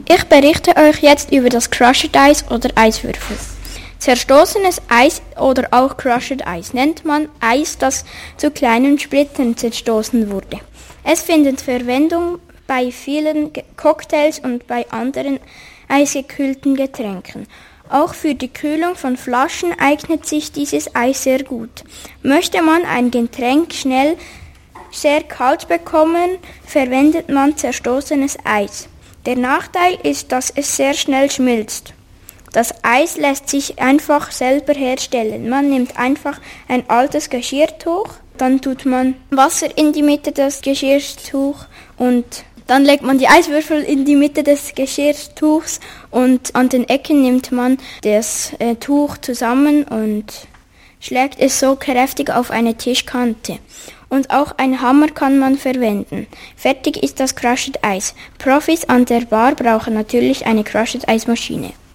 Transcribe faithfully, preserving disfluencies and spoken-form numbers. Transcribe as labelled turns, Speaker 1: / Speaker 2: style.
Speaker 1: Ich berichte euch jetzt über das Crushed Eis oder Eiswürfel. Zerstoßenes Eis oder auch Crushed Eis nennt man Eis, das zu kleinen Splittern zerstoßen wurde. Es findet Verwendung bei vielen Cocktails und bei anderen eisgekühlten Getränken. Auch für die Kühlung von Flaschen eignet sich dieses Eis sehr gut. Möchte man ein Getränk schnell sehr kalt bekommen, verwendet man zerstoßenes Eis. Der Nachteil ist, dass es sehr schnell schmilzt. Das Eis lässt sich einfach selber herstellen. Man nimmt einfach ein altes Geschirrtuch, dann tut man Wasser in die Mitte des Geschirrtuchs und dann legt man die Eiswürfel in die Mitte des Geschirrtuchs und an den Ecken nimmt man das äh, Tuch zusammen und schlägt es so kräftig auf eine Tischkante. Und auch einen Hammer kann man verwenden. Fertig ist das Crushed Eis. Profis an der Bar brauchen natürlich eine Crushed Eismaschine.